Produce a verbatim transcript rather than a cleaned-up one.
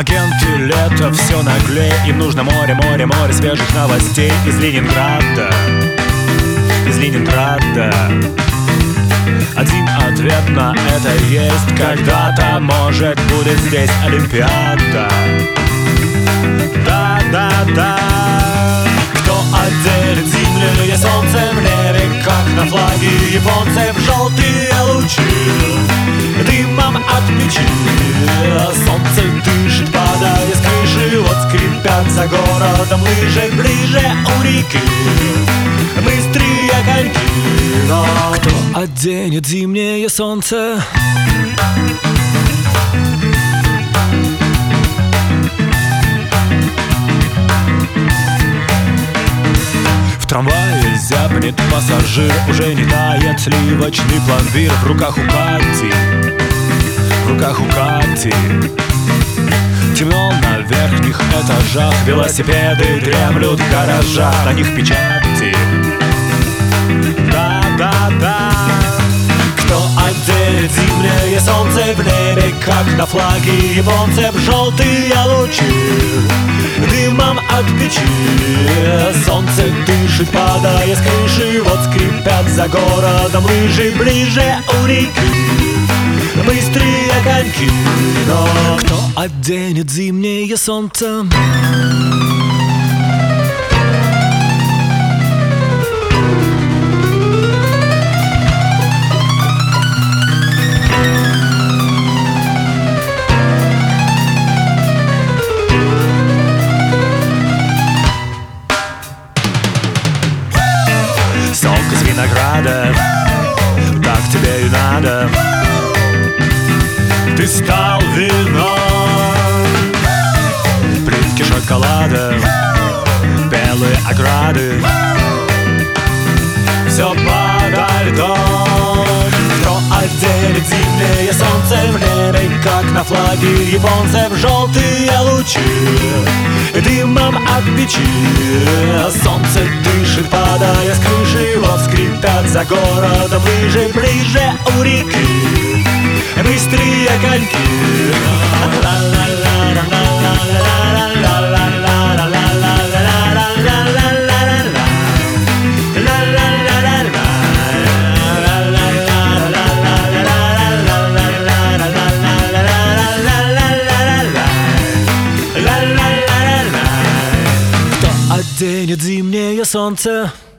Агенты лета все наглее, им нужно море, море, море свежих новостей из Ленинграда, из Ленинграда. Один ответ на это есть: когда-то, может, будет здесь Олимпиада. Да, да, да. Кто отделит зимнее солнце в небе, как на флаге японцев, желтые лучи дымом от печи. Солнце дышит, падая с крыши, вот скрипят за городом лыжи. Ближе у реки быстрые коньки. Но кто оденет зимнее солнце? В трамвае зябнет пассажир, уже не тает сливочный пломбир. В руках у Кати, в руках у Кати темно на верхних этажах. Велосипеды дремлют в гаражах, на них печати. Да, да, да. Кто оденет зимнее солнце в небе, как на флаге японцев, желтые лучи дымом от печи. Солнце дышит, падая с крыши, вот скрипят за городом лыжи. Ближе у реки быстрые коньки. Но кто оденет зимнее солнце? Сок из винограда, так тебе и надо. Ты стал вином, плитки шоколада, белые ограды, все подо льдом. Кто оденет зимнее солнце в небе, как на флаге японцев, желтые лучи дымом от печи. Солнце дышит, падая с крыши, вот скрипят за городом лыжи. Ближе у реки быстрые коньки. Кто оденет зимнее солнце?